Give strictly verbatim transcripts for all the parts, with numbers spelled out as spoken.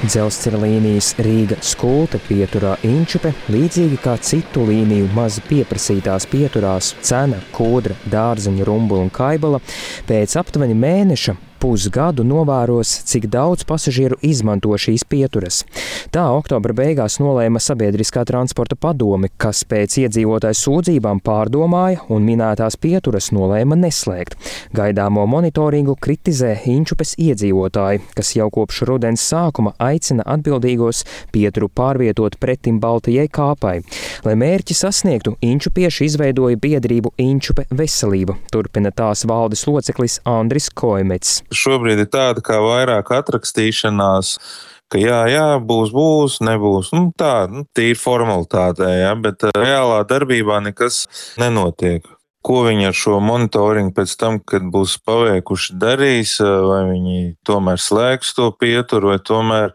Dzelzceļa līnijas Rīga-Skulte pieturā Inčupe, līdzīgi kā citu līniju maz pieprasītās pieturās Cena, Kūdra, Dārzeņa, Rumbula un Kaibala, pēc aptuveni mēneša pusgadu novēros, cik daudz pasažieru izmanto šīs pieturas. Tā oktobra beigās nolēma Sabiedriskā transporta padome, kas pēc iedzīvotāju sūdzībām pārdomāja un minētās pieturas nolēma neslēgt. Gaidāmo monitoringu kritizē Inčupes iedzīvotāji, kas jau kopš rudens sākuma aicina atbildīgos pieturu pārvietot pretim Baltijai kāpai. Lai mērķi sasniegtu, inčupieši izveidoja biedrību Inčupe veselība, turpina tās valdes loceklis Andris Koimets. Šobrīd ir tāda kā vairāk atrakstīšanās, ka jā, jā, būs, būs, nebūs. Nu, tā, nu, tīri formalitātē, jā, bet reālā darbībā nekas nenotiek. Ko viņi ar šo monitoringu pēc tam, kad būs paveikuši, darīs, vai viņi tomēr slēgs to pieturu, vai tomēr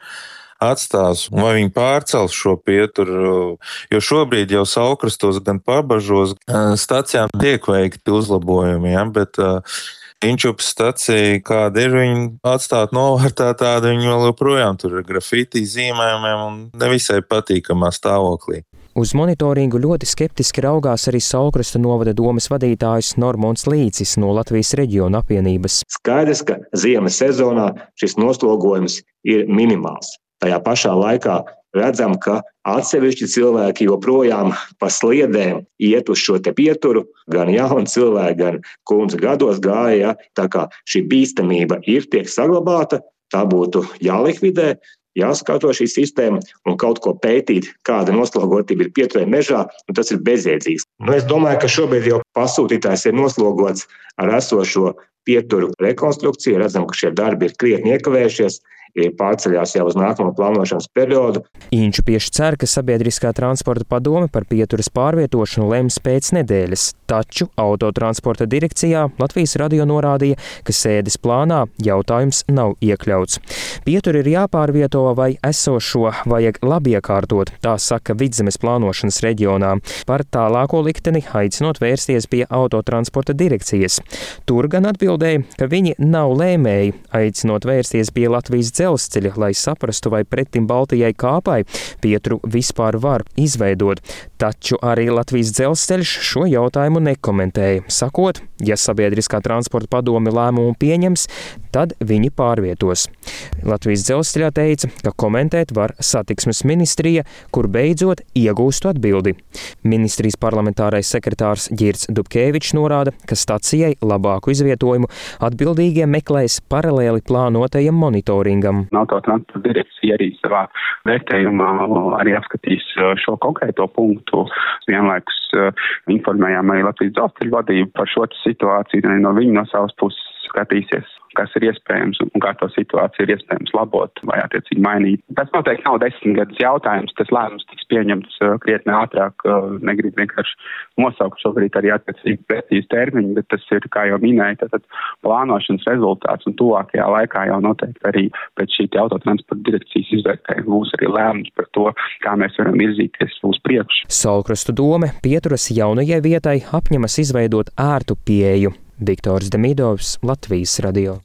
atstās, vai viņi pārcels šo pieturu, jo šobrīd jau Saulkrastos gan Pabažos stacijām tiek veikti uzlabojumi, jā, bet Inčupas stacija, kāda ir, viņi atstāt novārtā, tāda viņi vēl joprojām tur ir grafiti zīmējumiem un nevisai patīkamā stāvoklī. Uz monitoringu ļoti skeptiski raugās arī Saulkrasta novada domes vadītājs Normons Līcis no Latvijas reģiona apvienības. Skaidrs, ka ziemas sezonā šis noslogojums ir minimāls. Tajā pašā laikā redzam, ka atsevišķi cilvēki joprojām pa sliedēm iet uz šo te pieturu, gan jauni cilvēki, gan kundze gados gāja, ja? Tā kā šī bīstamība ir, tiek saglabāta, tā būtu jālikvidē, jāskato šī sistēma un kaut ko pētīt, kāda noslogotība ir pieturē mežā, un tas ir bezjēdzīgs. Nu, es domāju, ka šobrīd jau pasūtītājs ir noslogots ar esošo pieturu rekonstrukciju, redzam, ka šie darbi ir krietni iekavējušies, ir pārceļās jau uz nākamo plānošanas periodu. Inčupieši cer, ka Sabiedriskā transporta padome par pieturas pārvietošanu lems pēc nedēļas, taču autotransporta direkcijā Latvijas radio norādīja, ka sēdes plānā jautājums nav iekļauts. Pieturi ir jāpārvieto vai esošo vajag labiekārtot, tā saka Vidzemes plānošanas reģionā, par tālāko likteni aicinot vērsties pie autotransporta direkcijas. Tur gan atbildēja, ka viņi nav lēmēji, aicinot vērsties pie Latvijas dzelzceļa, lai saprastu, vai pretim Baltijai kāpai pieturu vispār var izveidot. Taču arī Latvijas dzelzceļš šo jautājumu nekomentēja, sakot, ja Sabiedriskā transporta padome lēmumu pieņems, tad viņi pārvietos. Latvijas dzelzceļā teica, ka komentēt var satiksmes ministrija, kur beidzot iegūstu atbildi. Ministrijas parlamentārais sekretārs Ģirds Dubkevičs norāda, ka stacijai labāku izvietojumu atbildīgie meklēs paralēli plānotajam monitoringam. Autotransporta direkcija arī savā vērtējumā arī apskatīs šo konkrēto punktu. Vienlaikus informējām arī Latvijas dzelzceļa vadību par šo situāciju, un no viņa no savas puses skatīsies, kas ir iespējams un kā to situāciju ir iespējams labot vai attiecīgi mainīt. Tas noteikti nav desmit gadus jautājums, tas lēmums tiks pieņemts krietni ātrāk, negrib vienkārši nosaukt šobrīd arī attiecīgi precīzi termiņu, bet tas ir, kā jau minēju, tātad plānošanas rezultāts un tuvākajā laikā jau noteikti arī pēc šī autotransporta direkcijas izvērtējuma būs arī lēmums par to, kā mēs varam virzīties uz priekšu. Saulkrastu dome pieturas jaunajai vietai apņemas izveidot ērtu pieeju. Viktors Demidovs, Latvijas radio.